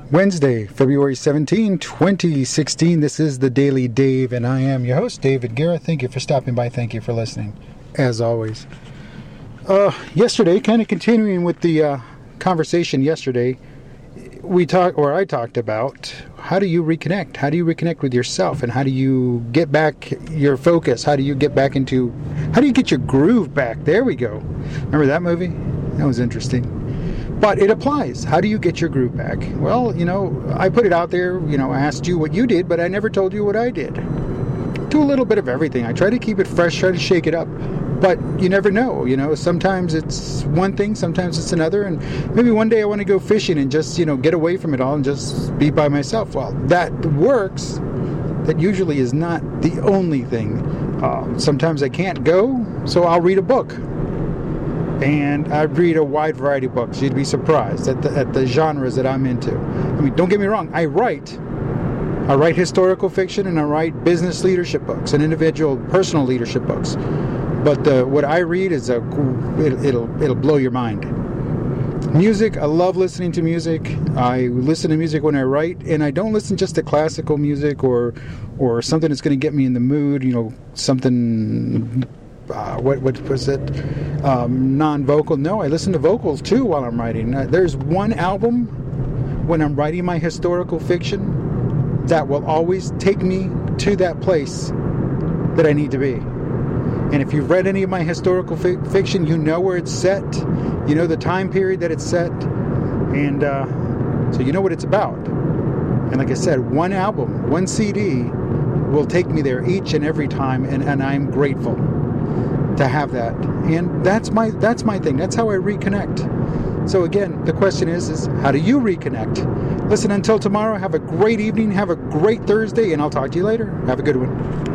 Wednesday, February 17, 2016. This is the Daily Dave, and I am your host, David Guerra. Thank you for stopping by. Thank you for listening, as always. Yesterday, kind of continuing with the conversation yesterday, I talked about how do you reconnect? How do you reconnect with yourself? And how do you get back your focus? How do you get your groove back? There we go. Remember that movie? That was interesting. But it applies. How do you get your groove back? Well, I put it out there, I asked you what you did, but I never told you what I did. Do a little bit of everything. I try to keep it fresh, try to shake it up. But you never know, sometimes it's one thing, sometimes it's another, and maybe one day I want to go fishing and just, get away from it all and just be by myself. Well, that works. That usually is not the only thing. Sometimes I can't go, so I'll read a book. And I read a wide variety of books. You'd be surprised at the genres that I'm into. I mean, don't get me wrong, I write historical fiction and I write business leadership books and individual personal leadership books. But what I read is it'll blow your mind. Music, I love listening to music. I listen to music when I write, and I don't listen just to classical music or something that's going to get me in the mood. Something what was it? Non-vocal. No, I listen to vocals too while I'm writing. There's one album when I'm writing my historical fiction that will always take me to that place that I need to be. And if you've read any of my historical fiction, you know where it's set. You know the time period that it's set. And so you know what it's about. And like I said, one album, one CD will take me there each and every time. And I'm grateful to have that. And that's my thing. That's how I reconnect. So again, the question is how do you reconnect? Listen, until tomorrow, have a great evening. Have a great Thursday. And I'll talk to you later. Have a good one.